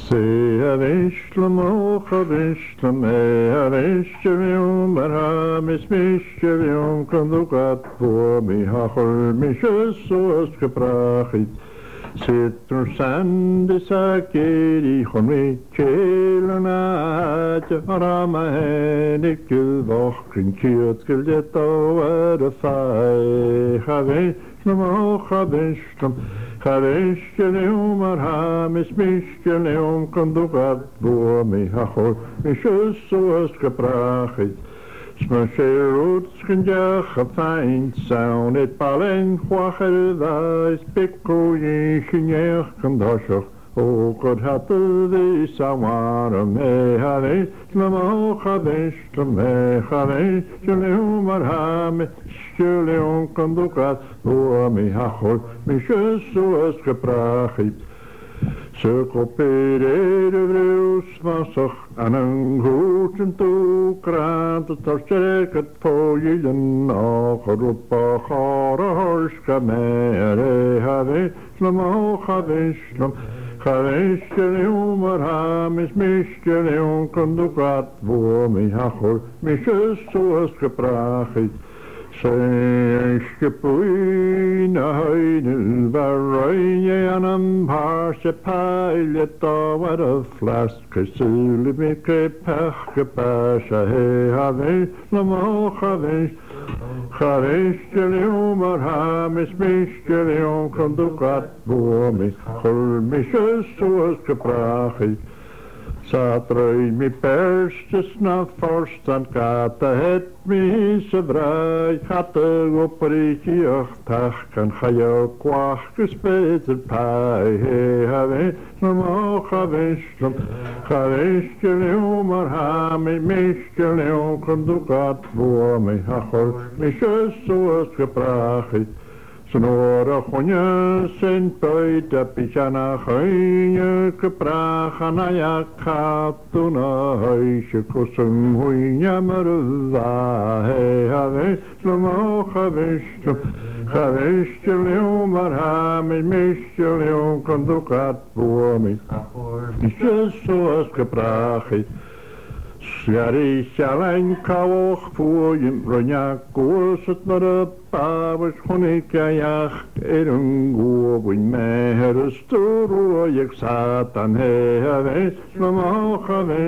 Sehavishlam ochavishlam ehavishtavyum arhamis mishtavyum kandukat vormi hachol mishus geprachit Sittur sandi sakiri chonri chelonat arama henik gulvochrin kiot guldeto adafai Chavishlam ochavishlam Chavishtavyum arhamis mishtavyum kandukat vormi hachol mishus geprachit Smasherut skinjach a fijn sound het palen chwacher dais pikko yishinjach kandoshach O God happel this awara me have Slamo chavish me have Shaleum arhame Shaleum kandukat vormi hachol mishus geprachit Cirkelpere de vreus vasach aan een groeten toekraant het versterkt voor je nageroepen gore horska mere have slamo havishlam havishlam arhamis mishlam kondukat vormi hachol mishus zoals geprachit Skepuina heinen varje anam parse peilet over de flaske sule mikke pachke pasha he have slamo Chavish jelium arhamis mishjelium kondukat vormi chol mishus zoals geprachit Satroi mi perstes na forstand kata het mi se vrij Hatte opriki ochtach kan chayo kwach gespeter pai He have slamo chavish jelium arhami mishjelium kondukat vormi hachol mishus zoals geprachit Sonora chonje sen poita pichana chonje geprachana ja katuna huisje kusum huinja maruva he have slamo chavish jelium arhamis mishjelium kondukat vormi mishus zoals geprachit Sjaris alleen kauwig voor je bronja koos het naar de paus chonika jacht een goeien meher stoer je satan he have slamo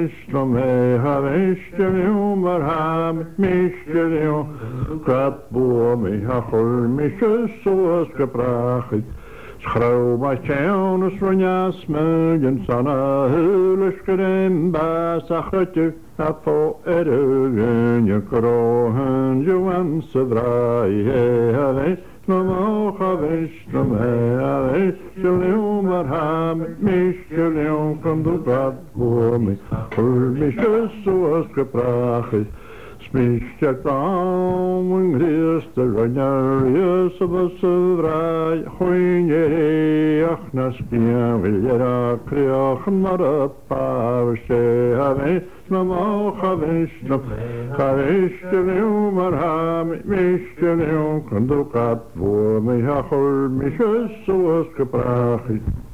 have jelium arham mishjelium kat vormi hachol mishus zoals geprachit Schrouw maar tjouwnes van jasmuljen sanna huleskerem basachetje afo ergen je krohen je wanse draai he have slamo havishlam he have jelium arham mishjelium kondukat vormi chol mishus zoals geprachit Smisjak tam en griste ranjar jesabas vrij Choinje ach na spien wil je ra kriach maar a pausje have slamo chavish jelium arham mishjelium kondukat vormi hachol mishus zoals geprachit